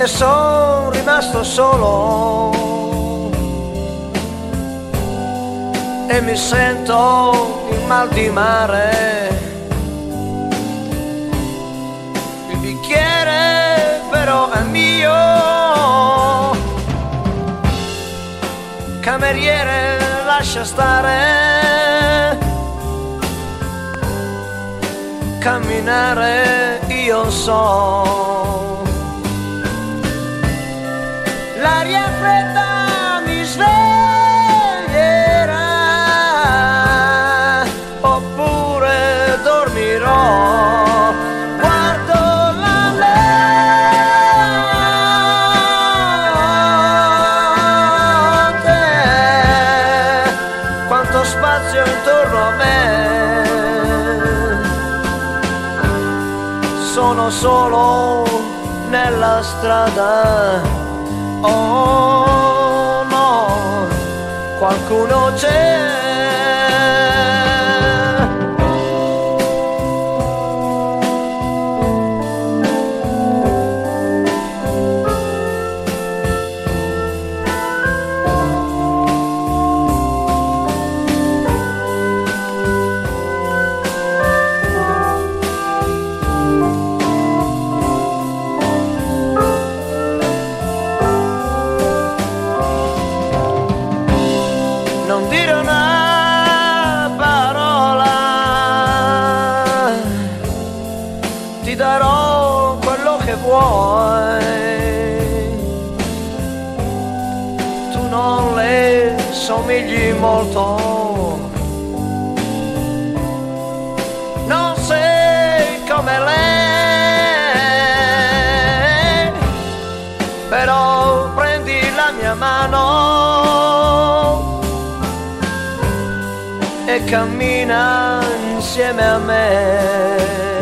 e son rimasto solo e mi sento il mal di mare. Il bicchiere però è mio, cameriere lascia stare, camminare io so. L'aria fredda mi sveglierà, oppure dormirò. Guardo la notte, quanto spazio intorno a me. Sono solo nella strada. Oh no, qualcuno c'è. Non dire una parola, ti darò quello che vuoi. Tu non le somigli molto, non sei come lei, però prendi la mia mano e cammina insieme a me.